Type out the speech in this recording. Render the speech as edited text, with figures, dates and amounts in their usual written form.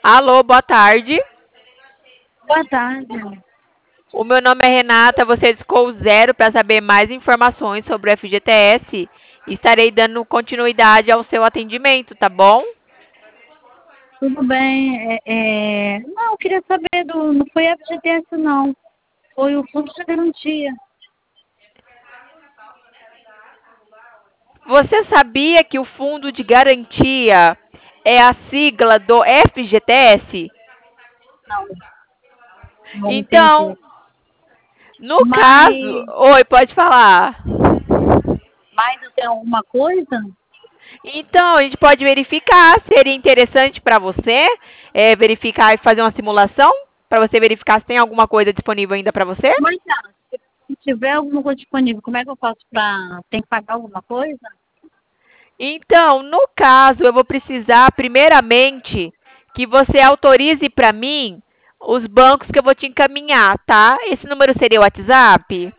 Alô, boa tarde. Boa tarde. O meu nome é Renata. Você discou o zero para saber mais informações sobre o FGTS. Estarei dando continuidade ao seu atendimento, tá bom? Tudo bem? Não, eu queria saber do. Não foi FGTS, não. Foi o Fundo de Garantia. Você sabia que o Fundo de Garantia é a sigla do FGTS? Não, não entendi. Então, no caso. Mas, Oi, pode falar. mas tem alguma coisa? Então, a gente pode verificar. Seria interessante para você verificar e fazer uma simulação? Para você verificar se tem alguma coisa disponível ainda para você? Mas se tiver alguma coisa disponível, como é que eu faço para. Tem que pagar alguma coisa? Então, no caso, eu vou precisar, primeiramente, que você autorize para mim os bancos que eu vou te encaminhar, tá? Esse número seria o WhatsApp?